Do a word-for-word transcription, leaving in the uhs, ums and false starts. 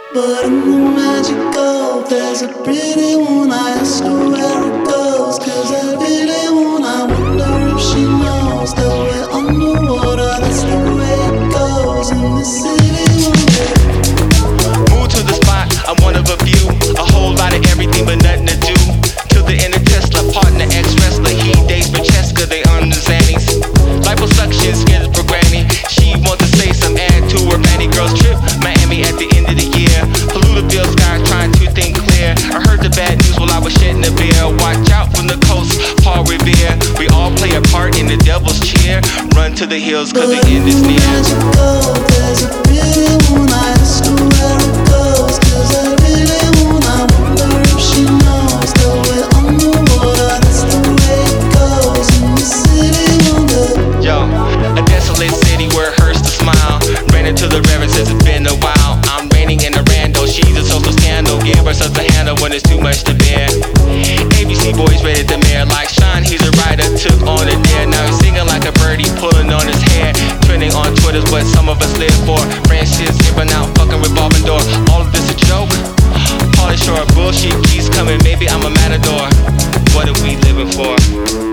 But in the magical, there's a pretty one. I ask her where it goes, cause I really wanna wonder if she knows that we're underwater. That's the way it goes in the city one day. Move to the spot, I'm one of a few. A whole lot of everything but nothing to do. Till the end of Tesla, partner, ex-wrestler. He dates Francesca, they on the Xannies. Liposuction, skin for granny. She wants to say some add to her fanny. Girls trip, Miami at the end of the year. Polluted sky, trying to think clear. I heard the bad news while I was shedding a beer. Watch out from the coast, Paul Revere. We all play a part in the devil's cheer. Run to the hills cause the end is near. Magical, there's a pretty one. I ask her where it goes, cause I really wanna wonder if she knows that we're underwater. That's the way it goes in the city one day. Yo, a desolate city where it hurts to smile. Ran into the reverend since it's been a while. I'm raining in the rando, she's a social scandal. Give her such a handle when it's too much to bear. A B C boys ready to mayor like Sean, he's a writer, took on a dare. Now he's singing like a birdie, pulling on his hair. Trending on Twitter's what some of us live for. Branches giving out, fucking revolving door. All of this a joke? Pauly Shore, bullshit keeps coming, maybe I'm a matador. What are we living for?